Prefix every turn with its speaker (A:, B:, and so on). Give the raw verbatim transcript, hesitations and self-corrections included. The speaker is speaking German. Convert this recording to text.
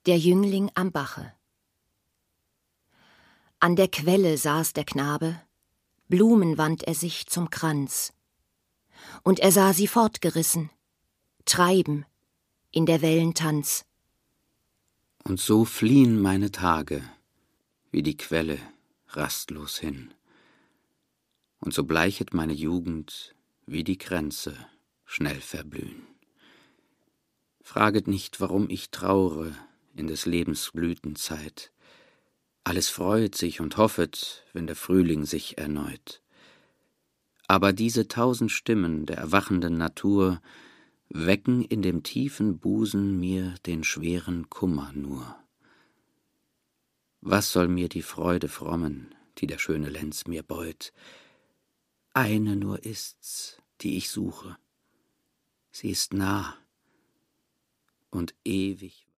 A: Der Jüngling am Bache. An der Quelle saß der Knabe, Blumen wand er sich zum Kranz. Und er sah sie fortgerissen, treiben in der Wellen Tanz.
B: Und so fliehen meine Tage, wie die Quelle, rastlos hin. Und so bleichet meine Jugend, wie die Kränze, schnell verblühen. Fraget nicht, warum ich traure in des Lebens Blütenzeit. Alles freut sich und hoffet, wenn der Frühling sich erneut. Aber diese tausend Stimmen der erwachenden Natur wecken in dem tiefen Busen mir den schweren Kummer nur. Was soll mir die Freude frommen, die der schöne Lenz mir beut? Eine nur ist's, die ich suche. Sie ist nah und ewig.